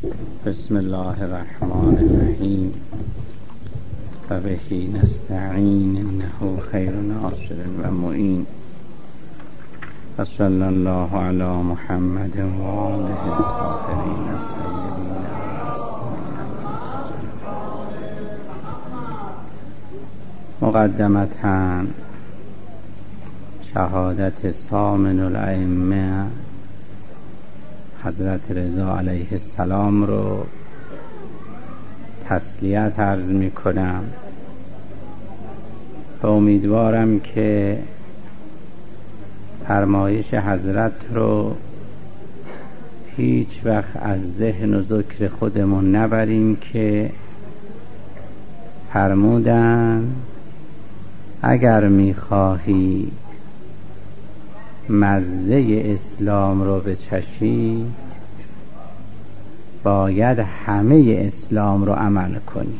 بسم الله الرحمن الرحیم و بهی نستعین انه خیر ناصر و معین و صلی الله علی محمد و آله الطاهرین الطیبین. مقدمتاً شهادت ثامن الائمه حضرت رضا علیه السلام رو تسلیت عرض می کنم و امیدوارم که فرمایش حضرت رو هیچ وقت از ذهن و ذکر خودمون نبریم که فرمودن اگر می خواهید مزه اسلام رو بچشید باید همه اسلام رو عمل کنید.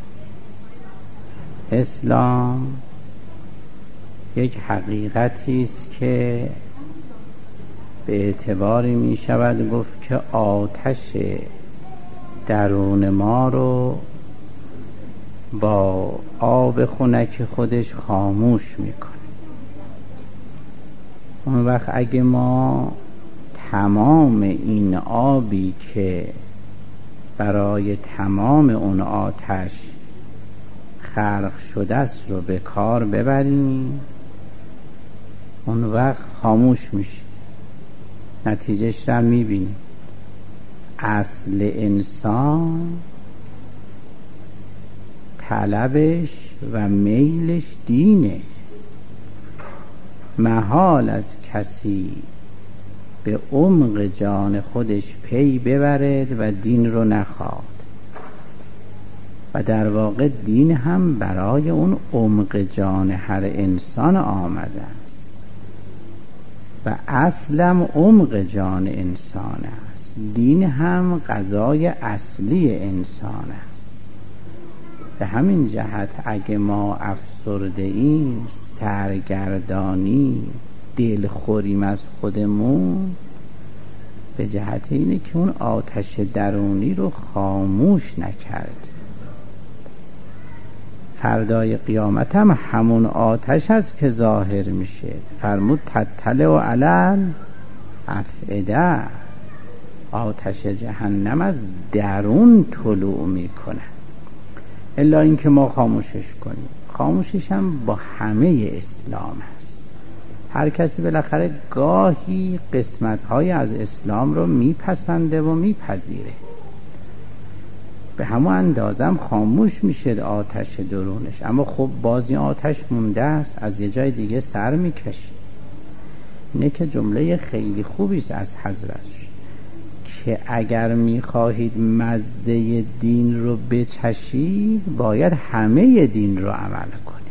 اسلام یک حقیقتی است که به اعتباری می شود گفت که آتش درون ما رو با آب خنک خودش خاموش میکنه. اون وقت اگه ما تمام این آبی که برای تمام اون آتش خلق شده است رو به کار ببریم، اون وقت خاموش میشه. نتیجهش رو میبینیم. اصل انسان طلبش و میلش دینه. محال از کسی به عمق جان خودش پی ببرد و دین رو نخواد. و در واقع دین هم برای اون عمق جان هر انسان آمده است و اصلم عمق جان انسان است. دین هم غذای اصلی انسان است. به همین جهت اگه ما افسرده ایم، سرگردانی، دلخوریم از خودمون، به جهت اینه که اون آتش درونی رو خاموش نکرد. فردای قیامت هم همون آتش هست که ظاهر میشه. فرمود تطلع و علل افئده. آتش جهنم از درون طلوع میکنه، الا اینکه ما خاموشش کنیم. خاموشش هم با همه اسلام هست. هر کسی بالاخره گاهی قسمت‌های از اسلام رو میپسنده و میپذیره. به همون اندازم خاموش میشه آتش درونش، اما خب بازی آتش مونده است، از یه جای دیگه سر میکشه. اینه که جمله خیلی خوبی است از حضرت که اگر میخواهید مزه دین رو بچشید باید همه دین رو عمل کنید.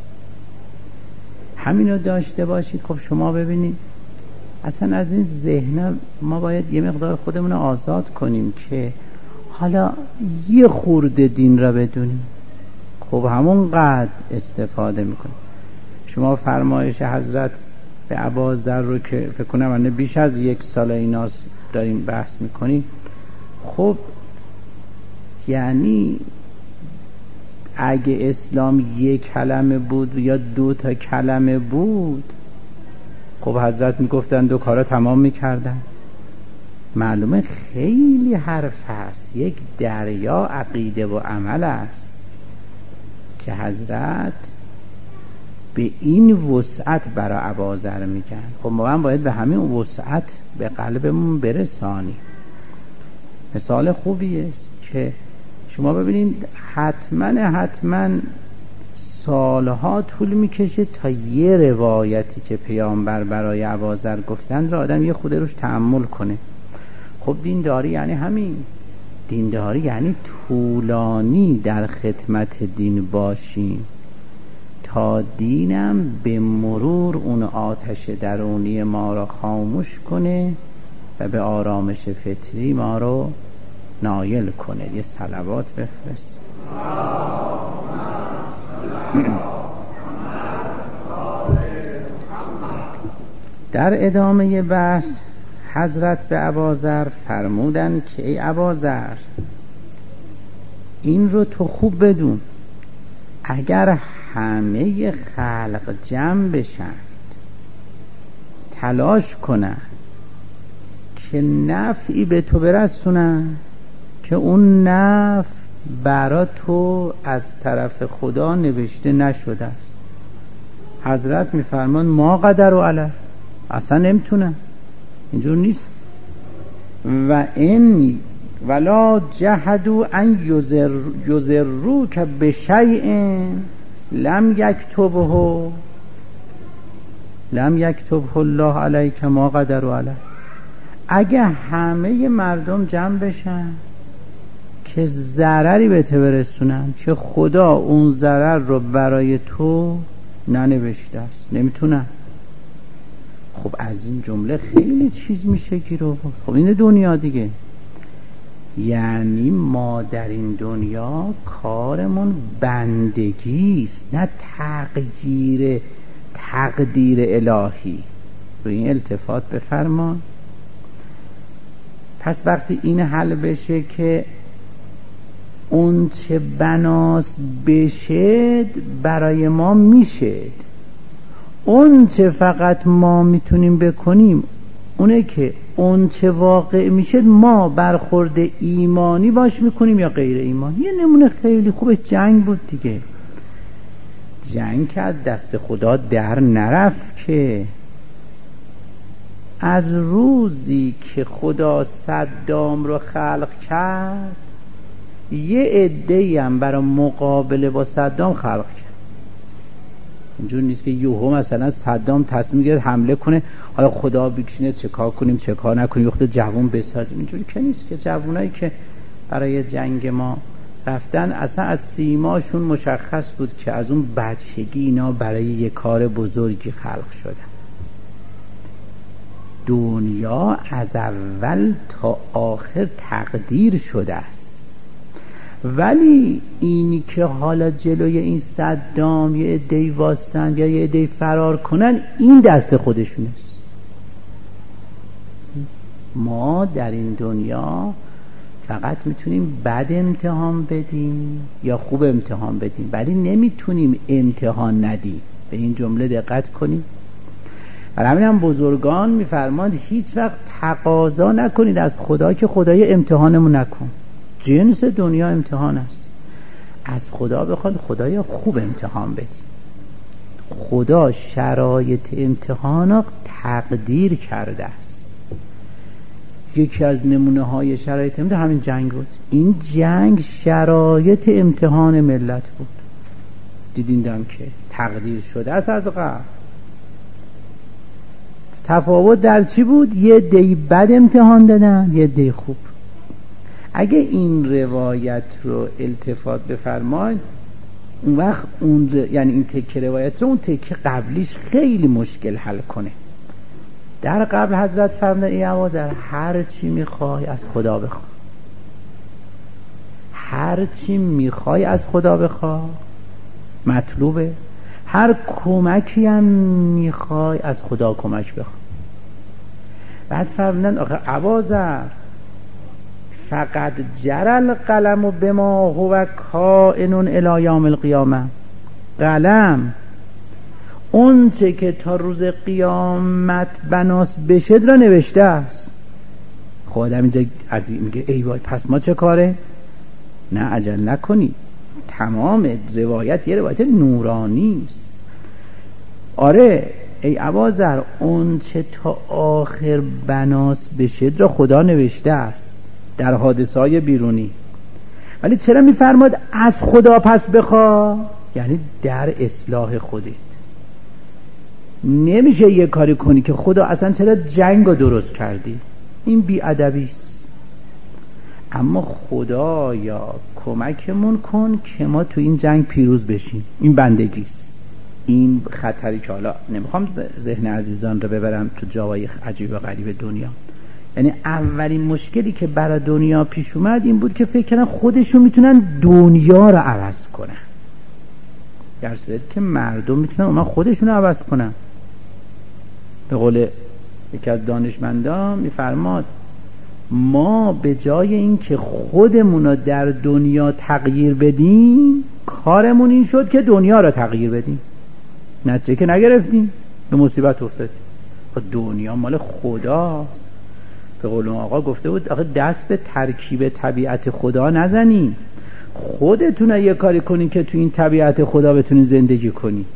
همین رو داشته باشید. خب شما ببینید اصلا از این ذهن ما باید یه مقدار خودمون رو آزاد کنیم که حالا یه خورده دین را بدونیم. خب همون قدر استفاده میکنیم. شما فرمایش حضرت به ابوذر رو که فکر کنم من بیش از 1 سال ایناست داریم بحث میکنیم. خب یعنی اگه اسلام 1 کلمه بود یا 2 تا کلمه بود، خب حضرت میگفتن 2 کارا تمام میکردن. معلومه خیلی حرف هست. یک دریا عقیده و عمل است که حضرت به این وسعت برای ابوذر میگن. خب ما باید به همین وسعت به قلبمون برسانیم. مثال خوبی است که شما ببینید حتما سالها طول میکشه تا یه روایتی که پیامبر برای ابوذر گفتن را آدم یه خود روش تأمل کنه. خب دینداری یعنی همین. دینداری یعنی طولانی در خدمت دین باشیم تا دینم به مرور اون آتش درونی ما را خاموش کنه و به آرامش فطری ما رو نایل کنه. یه صلوات بفرست. در ادامه بحث حضرت به اباذر فرمودن که ای اباذر، این رو تو خوب بدون، اگر همه خلق جمع بشن تلاش کنن که نفعی به تو برسونن که اون نفع برا تو از طرف خدا نوشته نشده است، حضرت میفرمان ما قدر و علیه، اصلا نمیتونن، اینجور نیست. و این ولا جهدوا ان یضروک بشیء لم یکتبه الله علیک ما قدر و علیه. اگه همه مردم جمع بشن که ضرری به تو برسونن که خدا اون ضرر رو برای تو ننوشته است، نمیتونن. خب از این جمله خیلی چیز میشه گیر آورد. خب این دنیا دیگه، یعنی ما در این دنیا کارمون بندگی است، نه تغییر تقدیر الهی. رو این التفات بفرما. پس وقتی این حل بشه که اون چه بناس بشد برای ما میشد، اون چه فقط ما میتونیم بکنیم اونه که اون چه واقع میشد ما برخورد ایمانی باش میکنیم یا غیر ایمانی. یه نمونه خیلی خوبه جنگ بود دیگه. جنگ که از دست خدا در نرفت، که از روزی که خدا صدام رو خلق کرد یه عده‌ای هم برای مقابله با صدام خلق کرد. اینجور نیست که یوهو مثلا صدام تصمیم گرفت حمله کنه حالا خدا بکشینه چه کار کنیم چه کار نکنیم، وقت جوون بسازیم. اینجوری که نیست که جوونایی که برای جنگ ما رفتن اصلا از سیماشون مشخص بود که از اون بچگی اینا برای یه کار بزرگی خلق شدن. دنیا از اول تا آخر تقدیر شده است، ولی اینی که حالا جلوی این صدام یه عده‌ای واسن یا یه عده‌ای فرار کنن، این دست خودشون است. ما در این دنیا فقط میتونیم بد امتحان بدیم یا خوب امتحان بدیم، ولی نمیتونیم امتحان ندیم. به این جمله دقت کنیم. برای همین هم بزرگان میفرماند هیچ وقت تقاضا نکنید از خدا که خدای امتحانمون نکن. جنس دنیا امتحان است. از خدا بخواد خدای خوب امتحان بدی. خدا شرایط امتحانا تقدیر کرده است. یکی از نمونه های شرایط امتحان همین جنگ بود. این جنگ شرایط امتحان ملت بود. دیدین دم که تقدیر شده است از قبل. تفاوت در چی بود؟ یه دی بد امتحان دادن، یه دی خوب. اگه این روایت رو التفات بفرمایید اون وقت یعنی این تکه روایت رو اون تکه قبلیش خیلی مشکل حل کنه. در قبل حضرت فرمودن ای ابوذر هر چی میخوای از خدا بخوا، هر چی میخوای از خدا بخوا مطلوبه، هر کمکی هم میخوای از خدا کمک بخوا. بعد فرمودن آخه ابوذر فقط جرى القلم بما هو کائن الی یوم القیامه. قلم اون چه که تا روز قیامت بناس بشد را نوشته است. خب آدم اینجا از این میگه ای وای پس ما چه کاره؟ نه عجل نکنی، تمام روایت یه روایت نورانی است. آره ای ابوذر اون چه تا آخر بناس بشد را خدا نوشته است در حادثه‌های بیرونی، ولی چرا میفرماد از خدا پس بخوا؟ یعنی در اصلاح خودت. نمیشه یه کاری کنی که خدا اصلا چرا جنگ رو درست کردی، این بی‌ادبی است. اما خدایا کمکمون کن که ما تو این جنگ پیروز بشیم، این بندگی است. این خطری که حالا نمیخوام ذهن عزیزان رو ببرم تو جاهای عجیب و غریب دنیا. یعنی اولین مشکلی که برای دنیا پیش اومد این بود که فکر کردن خودشون میتونن دنیا رو عوض کنن، در صورتی که مردم میتونن اونا خودشون رو عوض کنن. به قول یکی از دانشمندان میفرماد ما به جای اینکه خودمون رو در دنیا تغییر بدیم، کارمون این شد که دنیا رو تغییر بدیم. نتیجه که نگرفتیم، به مصیبت افتادیم. دنیا مال خداست. به قول آقا گفته بود آقا دست به ترکیب طبیعت خدا نزنین، خودتون یه کاری کنین که تو این طبیعت خدا بتونین زندگی کنین.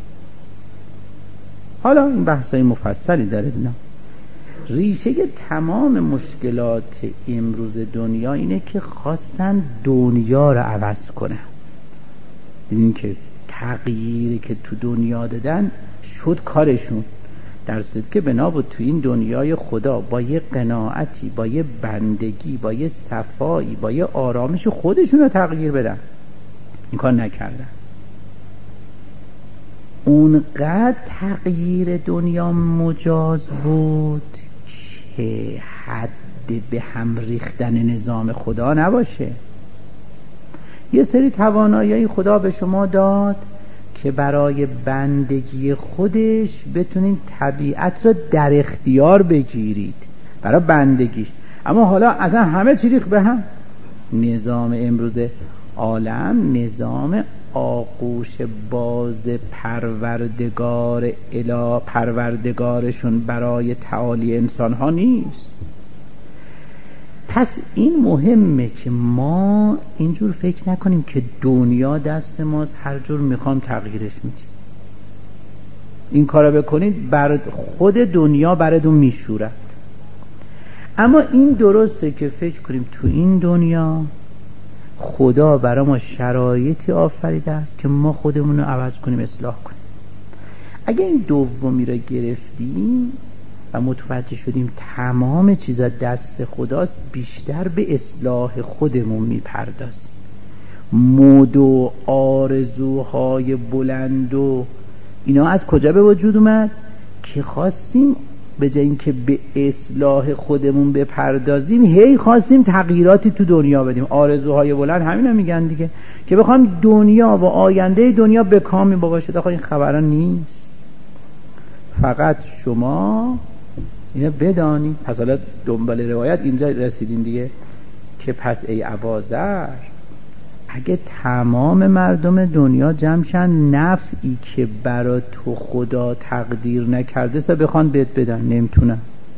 حالا این بحثای مفصلی داره دینا. ریشه تمام مشکلات امروز دنیا اینه که خواستن دنیا رو عوض کنن. این که تغییری که تو دنیا دادن شد کارشون، در صورتی که بنا بود تو این دنیای خدا با یه قناعتی، با یه بندگی، با یه صفایی، با یه آرامش خودشون رو تغییر بدن. این کار نکردن. اونقدر تغییر دنیا مجاز بود که حد به هم ریختن نظام خدا نباشه. یه سری توانایی خدا به شما داد که برای بندگی خودش بتونین طبیعت را در اختیار بگیرید برای بندگیش. اما حالا اصلا همه چی ریخت به هم. نظام امروز عالم نظام آغوش باز پروردگارشون برای تعالی انسان ها نیست. پس این مهمه که ما اینجور فکر نکنیم که دنیا دست ماست، هر جور میخوام تغییرش میدیم. این کارو بکنید بر خود دنیا براتون میشورد. اما این درسته که فکر کنیم تو این دنیا خدا برای ما شرایطی آفریده است که ما خودمون رو عوض کنیم، اصلاح کنیم. اگه این دومی رو گرفتیم و متوجه شدیم تمام چیزا دست خداست، بیشتر به اصلاح خودمون میپردازیم. مود و آرزوهای بلند و اینا از کجا به وجود اومد؟ که خواستیم به جای اینکه به اصلاح خودمون بپردازیم هی خواستیم تغییراتی تو دنیا بدیم. آرزوهای بلند همینا میگن دیگه، که بخوام دنیا و آینده دنیا به کامی باشه. آخه این خبران نیست. فقط شما اینو بدانید. پس حالا دنبال روایت اینجا رسیدین دیگه، که پس ای ابازر اگه تمام مردم دنیا جمعشن نفعی که برا تو خدا تقدیر نکرده سه بخوان بهت بدن، نمیتونن.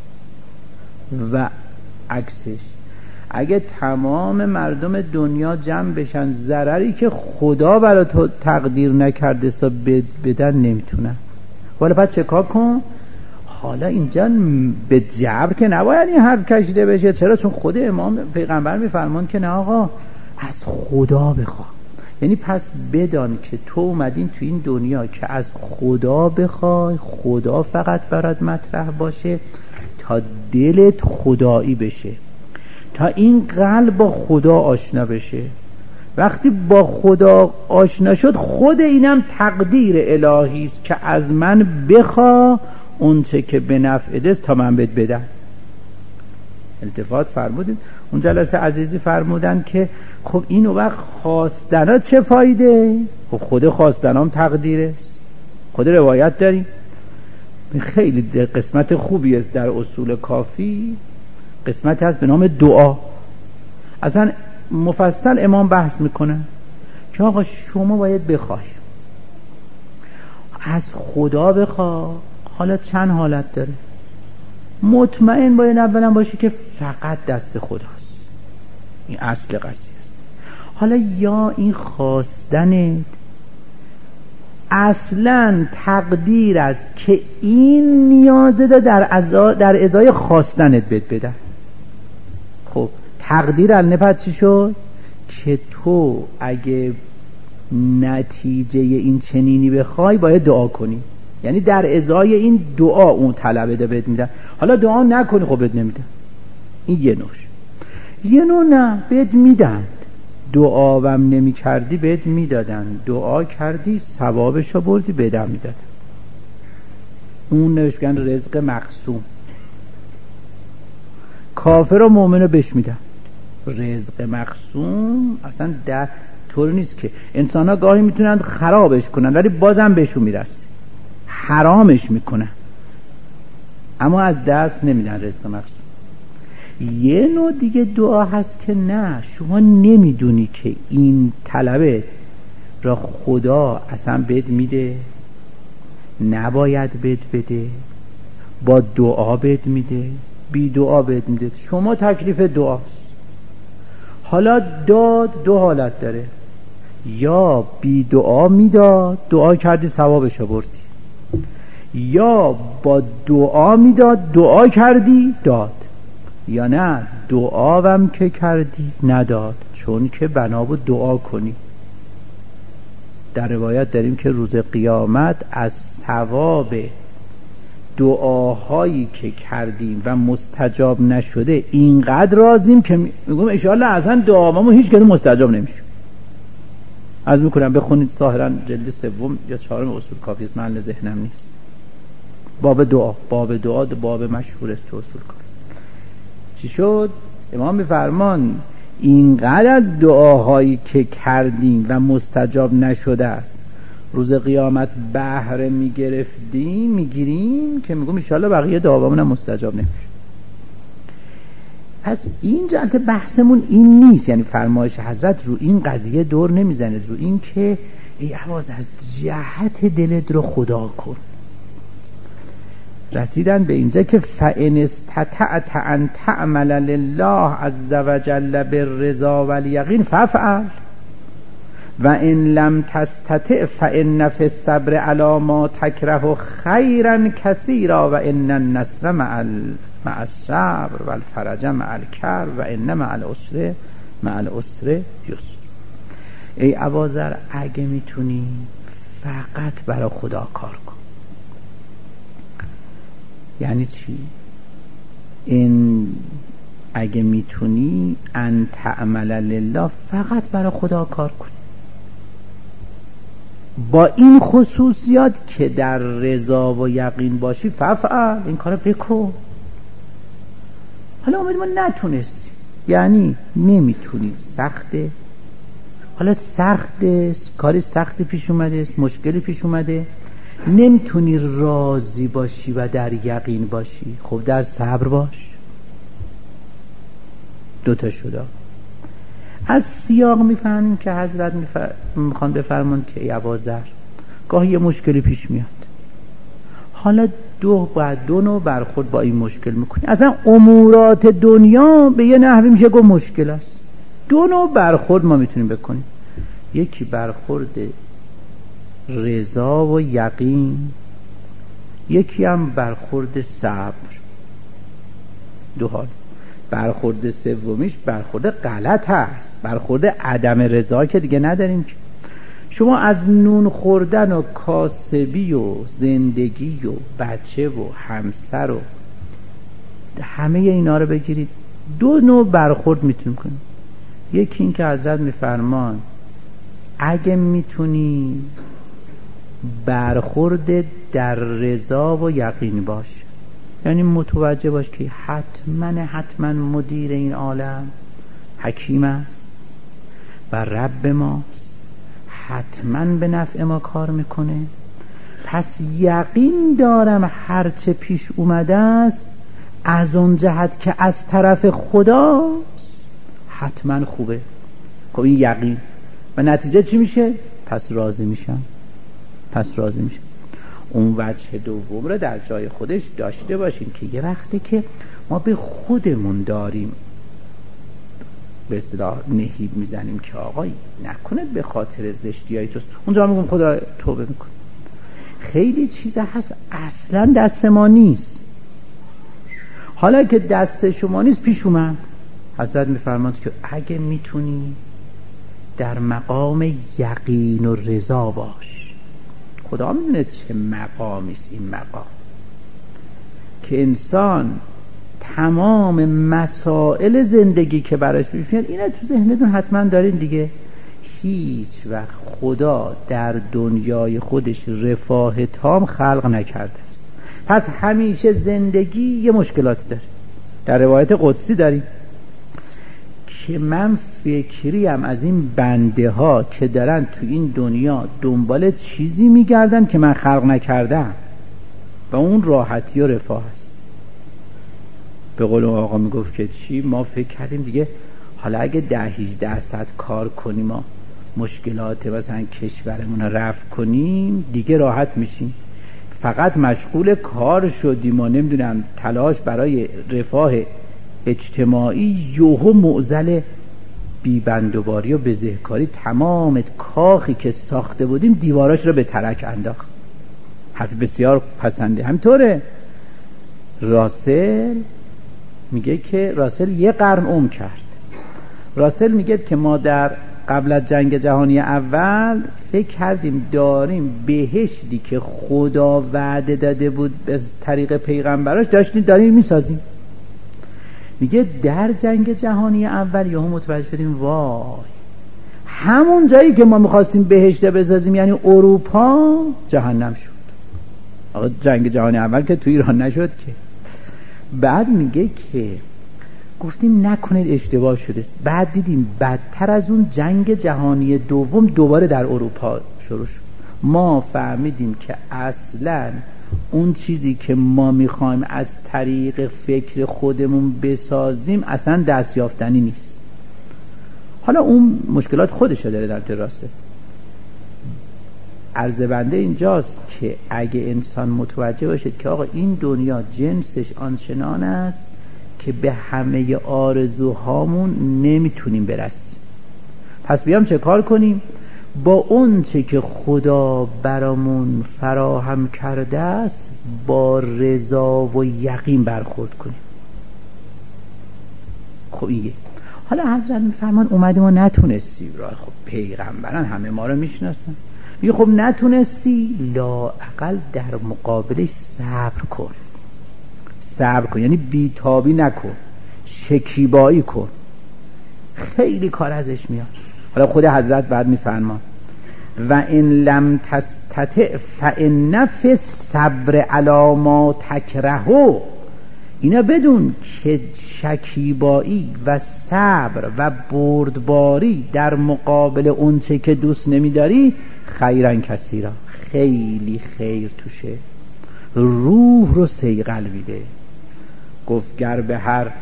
و عکسش اگه تمام مردم دنیا جمع بشن ضرری که خدا برا تو تقدیر نکرده سه بدن، نمیتونن. ولی پس چه کار کن؟ حالا اینجا به جبر که نباید این حرف کشیده بشه. چرا؟ چون خود امام پیغمبر میفرمان که نه آقا، از خدا بخوا. یعنی پس بدان که تو اومدین تو این دنیا که از خدا بخوای، خدا فقط برات مطرح باشه، تا دلت خدایی بشه، تا این قلب با خدا آشنا بشه. وقتی با خدا آشنا شد، خود اینم تقدیر الهی است که از من بخوا اون چه که به نفعت است تا من بهت بدم. التفات فرمودید اون جلسه عزیزی فرمودن که خب اینو وقت خواستنا چه فایده؟ خب خود خواستنام تقدیر است. خود روایت داریم، خیلی قسمت خوبی است در اصول کافی، قسمت هست به نام دعا. اصلا مفصل امام بحث میکنه که آقا شما باید بخوای از خدا بخوا. حالا چند حالت داره. مطمئن باید اولا باشی که فقط دست خداست، این اصل قضیه است. حالا یا این خواستنت اصلا تقدیر است که این نیازه در ازای خواستنت بدن. خب تقدیر النفت چی شد؟ که تو اگه نتیجه این چنینی بخوای باید دعا کنی. یعنی در ازای این دعا اون طلبه ده بهت میدن. حالا دعا نکنی خب بهت نمیدن. این یه نوش. یه نوع نه، بهت میدن. دعا وم نمی کردی بهت میدادن، دعا کردی ثوابشو بردی بدم میدادن. اون نوشتن رزق مقسوم. کافر و مؤمن بهش میدن رزق مقسوم. اصلا در طور نیست که انسان ها گاهی میتونن خرابش کنن ولی بازم بهشون میرسه، حرامش میکنن. اما از دست نمیدن رزق مقسوم. یه نوع دیگه دعا هست که نه، شما نمیدونی که این طلبه را خدا اصلا بهت میده، نباید بهت بده، با دعا بهت میده، بی دعا بهت میده. شما تکلیف دعاست. حالا داد دو حالت داره، یا بی دعا میداد، دعا کردی ثوابش آوردی، یا با دعا میداد، دعا کردی داد، یا نه دعاوم که کردی نداد، چون که بنا بود دعا کنی. در روایت داریم که روز قیامت از ثواب دعاهایی که کردیم و مستجاب نشده اینقدر راضیم که میگم انشاءالله اصلا دعامون هیچ کدوم مستجاب نمیشه. از میکنم بخونید ظاهرا جلد 3 یا 4 اصول کافی است، محل ذهنم نیست. باب دعا باب مشهور است تو اصول کافی. چی شد؟ امام میفرمان اینقدر از دعاهایی که کردیم و مستجاب نشده است روز قیامت بهره میگیریم که میگم ان شاءالله بقیه دعاوامون هم مستجاب نمیشه. پس این جهت بحثمون این نیست، یعنی فرمایش حضرت رو این قضیه دور نمیزنه، رو این که ای عوض از جهت دلت رو خدا کن. رسیدن به اینجا که فَإِنِ اسْتَطَعْتَ أَن تَعْمَلَ لِلَّهِ عَزَّ وَجَلَّ بِالرِّضَا وَالْيَقِينِ فَافْعَلْ وَإِن لَمْ تَسْتَطِعْ فَإِنَّ فِي الصَّبْرِ عَلَى مَا تَكْرَهُ خَيْرًا كَثِيرًا وَإِنَّ النَّصْرَ مع الصبر والفرج مع الكرب وإن مع العسر یسر. ای ابوذر اگه میتونی فقط برای خدا کار کن. یعنی چی؟ این اگه میتونی ان تعمل لله، فقط برای خدا کار کن با این خصوصیات که در رضا و یقین باشی. فافعل، این کارو بکن. حالا اومدی ما نتونستی، یعنی نمیتونی، سخته، حالا سخته، کاری سختی پیش اومده، مشکلی پیش اومده، نمیتونی راضی باشی و در یقین باشی، خب در صبر باش. دوتا شده. از سیاق میفهمیم که حضرت میخوان بفرمان که ای ابوذر گاهی یه مشکلی پیش میاد، حالا دو نوع برخورد با این مشکل میکنی. اصلا امورات دنیا به یه نحوی میشه گفت مشکل است. دو نوع برخورد ما میتونیم بکنیم، یکی برخورد رضا و یقین، یکی هم برخورد صبر. دو حال. برخورد سومیش برخورد غلط هست، برخورد عدم رضا که دیگه نداریم که. شما از نون خوردن و کاسبی و زندگی و بچه و همسر و همه اینا رو بگیرید، دو نوع برخورد میتونیم کنیم. یکی این که حضرت میفرمان اگه میتونی برخورد در رضا و یقین باش، یعنی متوجه باش که حتما مدیر این عالم حکیم است و رب ماست، حتما به نفع ما کار میکنه، پس یقین دارم هرچه پیش اومده است از اون جهت که از طرف خداست حتما خوبه. خب این یقین و نتیجه چی میشه؟ پس راضی میشم. اون وجه دوم رو در جای خودش داشته باشیم که یه وقتی که ما به خودمون داریم به اصطلاح نهیب میزنیم که آقای نکنه به خاطر زشتیای توست، اونجا میگم خدا توبه میکن. خیلی چیزا هست اصلا دست ما نیست، حالا که دست شما نیست پیش اومد، حضرت میفرماد که اگه میتونی در مقام یقین و رضا باش. خدا میدونه چه مقامی است این مقام که انسان تمام مسائل زندگی که براش پیش میاد، اینا تو ذهنتون حتما دارین دیگه. هیچ وقت خدا در دنیای خودش رفاه تام خلق نکرده، پس همیشه زندگی یه مشکلاتی داره. در روایت قدسی داریم که من فکریم از این بنده ها که دارن تو این دنیا دنبال چیزی میگردن که من خلق نکردم و اون راحتی و رفاه است. به قول آقا میگفت که چی، ما فکر کردیم دیگه حالا اگه 10-18% کار کنیم ما مشکلات مثلا کشورمون رو رفع کنیم دیگه راحت میشیم. فقط مشغول کار شدیم و نمیدونم تلاش برای رفاه اجتماعی، یوهو معضل بیبندوباری و بزهکاری تمام کاخی که ساخته بودیم دیواراش رو به ترک انداخت. حرف بسیار پسنده. همینطوره راسل میگه که راسل یه قرن عمر کرد. راسل میگه که ما در قبل از جنگ جهانی اول فکر کردیم داریم بهشتی که خدا وعده داده بود از طریق پیغمبراش داریم میسازیم. میگه در جنگ جهانی اول یهو متوجه شدیم وای همون جایی که ما میخواستیم بهشت بسازیم یعنی اروپا جهنم شد. آقا جنگ جهانی اول که تو ایران نشد که. بعد میگه که گفتیم نکنید اشتباه شده. بعد دیدیم بدتر از اون جنگ جهانی دوم دوباره در اروپا شروع شد. ما فهمیدیم که اصلا اون چیزی که ما میخوایم از طریق فکر خودمون بسازیم اصلا دستیافتنی نیست. حالا اون مشکلات خودشه داره در راسته. عرض بنده اینجاست که اگه انسان متوجه باشد که آقا این دنیا جنسش آنچنان است که به همه آرزوهامون نمیتونیم برسیم، پس بیام چه کار کنیم؟ با اون چه که خدا برامون فراهم کرده است با رضا و یقین برخورد کنیم. خب این حالا حضرت میفرمان اومدیم و نتونستی راه. خب پیغمبران همه ما رو میشناسن. میگه خب نتونستی لااقل در مقابلش صبر کن. صبر کن یعنی بیتابی نکن، شکیبایی کن. خیلی کار ازش میاد. حالا خود حضرت بعد میفرمان و ان لم تستطع فان فی الصبر علی ما تکره. اینا بدون که شکیبایی و صبر و بردباری در مقابل اون چه که دوست نمیداری خیرا کثیرا، خیلی خیر توشه، روح رو صیقل میده. گفت گر به هر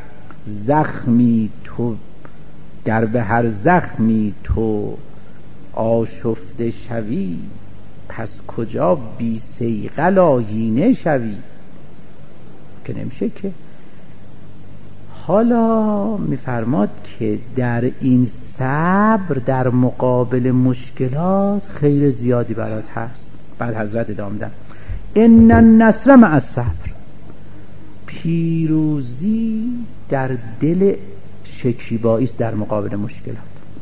زخمی تو آشفته شوی پس کجا بی صیقل آیینه شوی، که نمیشه که. حالا میفرماد که در این صبر در مقابل مشکلات خیر زیادی برات هست. بعد حضرت ادامه دادن ان النصر مع الصبر، پیروزی در دل شکیبایی است در مقابل مشکلات.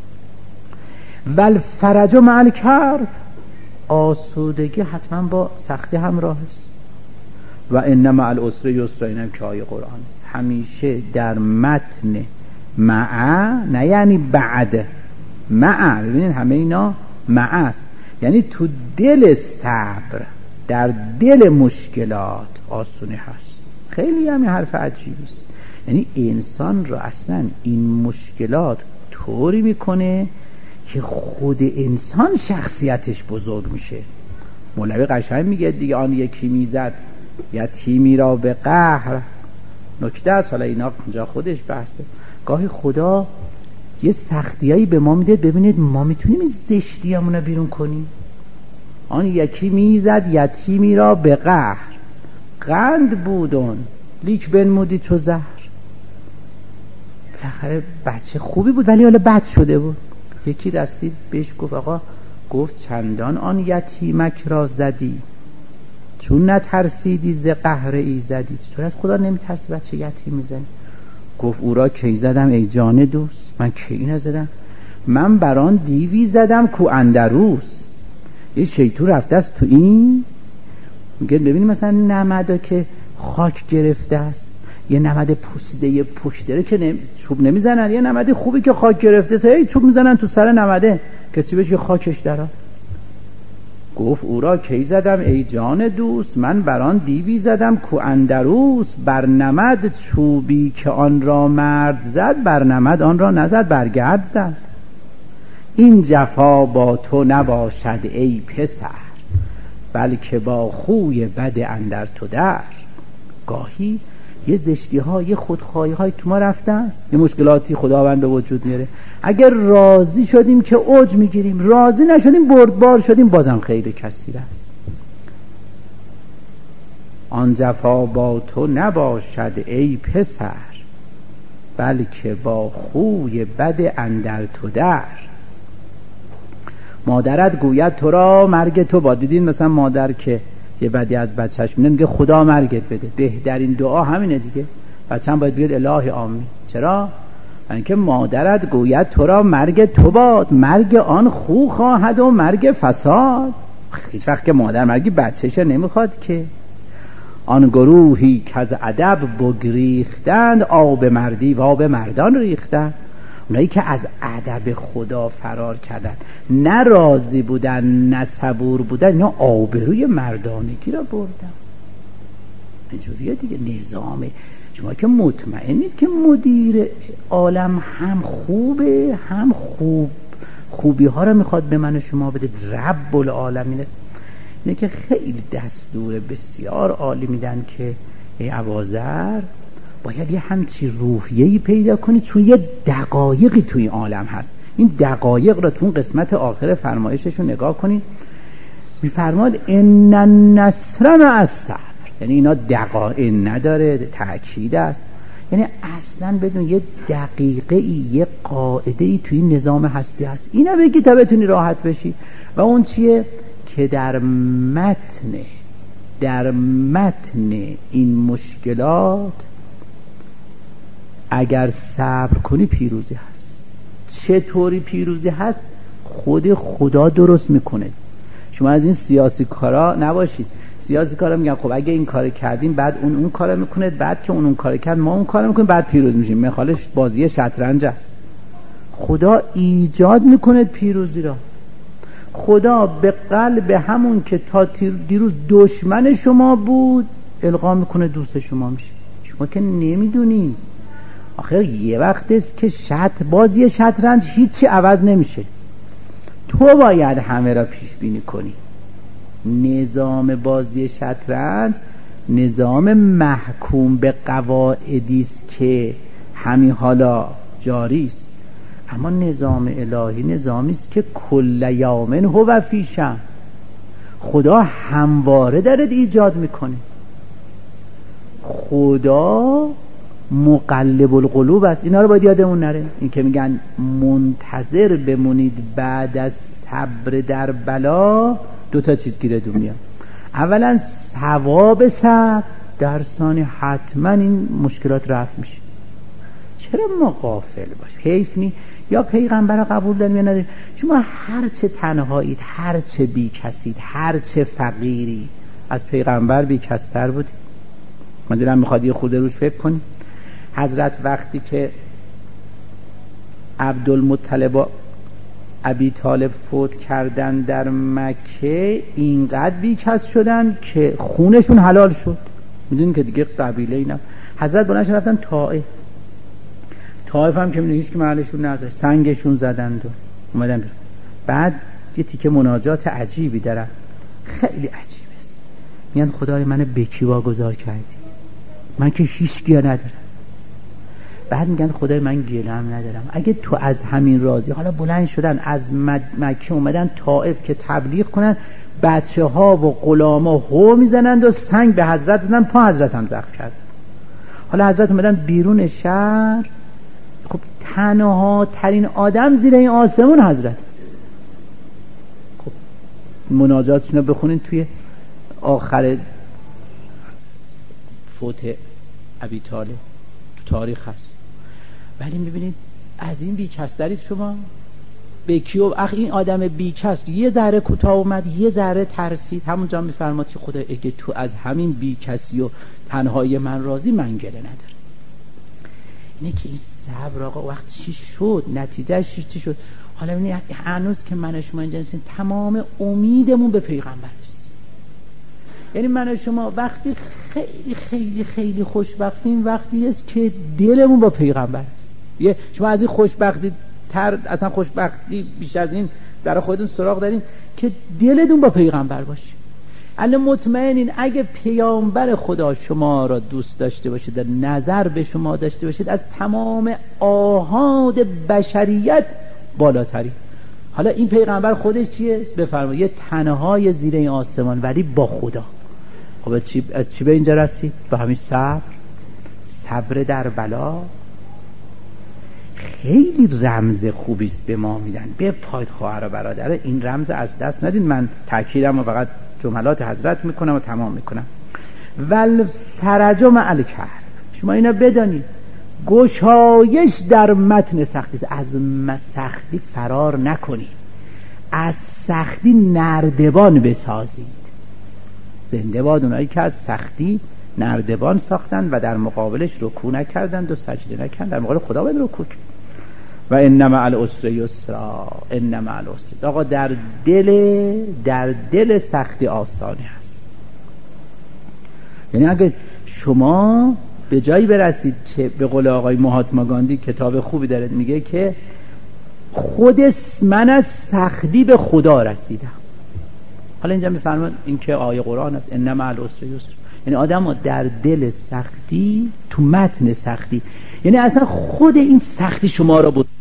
والفرج مع الکرب، آسودگی حتما با سختی همراه است. و ان مع العسر یسرا، اینم که آیه قرآن همیشه در متن مع، نه یعنی بعد، مع. ببینید همه اینا مع است، یعنی تو دل صبر در دل مشکلات آسونی هست. خیلی همین حرف عجیبی است. یعنی انسان را اصلا این مشکلات طوری میکنه که خود انسان شخصیتش بزرگ میشه. مولوی قشنگ میگه دیگه آن یکی میزد یتیمی را به قهر. نکته است، حالا اینا اونجا خودش بحثه. گاهی خدا یه سختیایی به ما میده ببینید ما میتونیم این زشتیامون رو بیرون کنیم. آن یکی میزد یتیمی را به قهر، قند بودن لیک بنمودی چو زهر. بالاخره بچه خوبی بود ولی حالا بد شده بود. یکی رسید بهش گفت آقا، گفت چندان آن یتیمک را زدی چون نترسیدی ز قهر ایزدی. چطور از خدا نمیترسی بچه یتیم میزنی؟ گفت او را کی زدم ای جان دوست؟ من کی نزدم؟ من بران دیوی زدم کو اندروس. یه شیطون رفته است تو این. میگه ببینید مثلا نمدا که خاک گرفته است، یه نمد پوسیده یه پشت داره که چوب نمیزنن، یه نمد خوبی که خاک گرفته تا چوب میزنن تو سر نمده که چی بشه خاکش درا. گفت او را کی زدم ای جان دوست؟ من بران دیوی زدم کو اندروس. بر نمد چوبی که آن را مرد زد، بر نمد آن را نزد برگرد زد. این جفا با تو نباشد ای پسر، بلکه با خوی بد اندر تو در. گاهی یه زشتی ها، یه خودخواهی های تو ما رفته است، یه مشکلاتی خداوند به وجود میاره. اگر راضی شدیم که اوج میگیریم، راضی نشدیم بردبار شدیم، بازم خیر کثیر است. آن جفا با تو نباشد ای پسر، بلکه با خوی بد اندر تو در. مادرت گوید تو را مرگ تو با. دیدین مثلا مادر که یه بدی از بچهش میگه خدا مرگت بده، بهترین دعا همینه دیگه. بچه هم باید بگه الهی آمین. چرا؟ اینکه مادرت گوید تو را مرگ تو باد، مرگ آن خو خواهد و مرگ فساد. هیچ وقت که مادر مرگی بچهش نمیخواد که. آن گروهی که از ادب بگریختند، آب مردی و آب مردان ریختند. اونایی که از ادب خدا فرار کردن، نه راضی بودن نه صبور بودن، اینا آبروی مردانگی را بردن. اینجوریه دیگه نظامه. شما که مطمئنید که مدیر عالم هم خوبه، هم خوبی ها را میخواد به من و شما بده. رب العالمین است. اینه که خیلی دستور بسیار عالی میدن که ای اباذر باید یه همچی روحیه‌ای پیدا کنید، چون یه دقایقی توی عالم هست. این دقایق را تو اون قسمت آخر فرمایششون نگاه کنید. میفرماد ان النصر مع الصبر، یعنی اینا دقایق نداره، تأکید است. یعنی اصلا بدون یه دقیقه ای، یه قاعده ای توی نظام هستی هست. اینا بگی تا بتونی راحت بشی. و اون چیه که در متن این مشکلات اگر صبر کنی پیروزی هست. چطوری پیروزی هست؟ خود خدا درست میکنه. شما از این سیاسی کارا نباشید. سیاسی کارا میگن خب اگه این کار کردیم بعد اون کارو میکنه، بعد که اون کار کرد ما اون کارو میکنیم، بعد پیروز میشیم. مثالش بازی شطرنج است. خدا ایجاد میکنه پیروزی را. خدا به قلب همون که تا دیروز دشمن شما بود القا میکنه دوست شما میشه. شما که نمیدونی. آخه یه وقت است که بازی شطرنج هیچی عوض نمیشه. تو باید همه را پیش بینی کنی. نظام بازی شطرنج نظام محکوم به قواعدی است که همین حالا جاری است. اما نظام الهی نظامی است که کل یوم هو فی شأن. خدا همواره داره ایجاد میکنه. خدا مقلب القلوب است. اینا رو باید یادمون نره. این که میگن منتظر بمونید بعد از صبر در بلا، دو تا چیز گیره دو میاد. اولا ثواب صبر، در ثانی حتما این مشکلات رفع میشه. چرا ما غافل باشیم؟ حیف نی. یا پیغمبر قبول داریم یا نداریم. شما هر چه تنهایید، هر چه بی کسید، هر چه فقیری، از پیغمبر بی کستر بودید. من دلم میخواد یه خود روش فکر کنیم. حضرت وقتی که عبدالمطلب و ابی طالب فوت کردن در مکه، اینقدر بیکس شدن که خونشون حلال شد. میدونین که دیگه قبیله اینا. حضرت بلند رفتن طائف هم که میدونی هیچ که محلشون نذاشت، سنگشون زدند و اومدن بیرون. بعد یه تیکه مناجات عجیبی دارن، خیلی عجیب است. میگن خدای منو به کی واگذار کردی؟ من که هیچ گیاه ندارم. بعد میگن خدای من گیلم ندارم، اگه تو از همین راضی. حالا بلند شدن از مکه اومدن طائف که تبلیغ کنن. بچه ها و غلاما هو میزنند و سنگ به حضرت زدن، پا حضرت هم زخم کرد. حالا حضرت اومدن بیرون شهر. خب تنها ترین آدم زیر این آسمون حضرت است. خب مناجاتشون رو بخونین توی آخر فوت ابی طالب تو تاریخ هست. ولی میبینید از این بیکس دارید شما. بکیو این آدم بیکس یه ذره کوتاه اومد، یه ذره ترسید، همونجا میفرماد که خدا اگه تو از همین بیکسی و تنهایی من راضی، من گله نداره. اینه که این صبر آقا وقت چی شد، نتیجهش چی شد. حالا ببینید هنوز که من و شما اینجا هستیم، تمام امیدمون به پیغمبر است. یعنی من و شما وقتی خیلی خیلی خیلی خوشبختیم وقتی است که دلمون با پیغمبر است. شما از این خوشبختی تر اصلا خوشبختی بیش از این در خودتون سراغ دارین که دلتون با پیغمبر باشه. الان مطمئنین اگه پیامبر خدا شما را دوست داشته باشید، در نظر به شما داشته باشید، از تمام آحاد بشریت بالاتری. حالا این پیغمبر خودش چیه؟ بفرمایید یه تنهای زیر این آسمان ولی با خدا. خب از چی به اینجا رسید؟ به همین صبر در بلا. خیلی رمز خوبیست به ما میدن. بپاید خواهر و برادر، این رمز از دست ندید. من تأکیدم و فقط جملات حضرت میکنم و تمام میکنم. والفرج مع الکرب، شما اینا بدانید گشایش در متن سختی. از سختی فرار نکنید، از سختی نردبان بسازید. زنده باد اونایی که از سختی نردبان ساختن و در مقابلش رکوع نکردند و سجده نکردند، در مقابل خدا باید رکوع کرد. و ان مع العسر یسرا، ان مع العسر. آقا در دل سختی آسانی هست. یعنی اگه شما به جایی برسید که به قول آقای مهاتما گاندی کتاب خوبی داره میگه که من از سختی به خدا رسیدم. حالا اینجا میفرمان این که آیه قرآن است، ان مع العسر یسر. یعنی آدم در دل سختی، تو متن سختی، یعنی اصلا خود این سختی شما را بود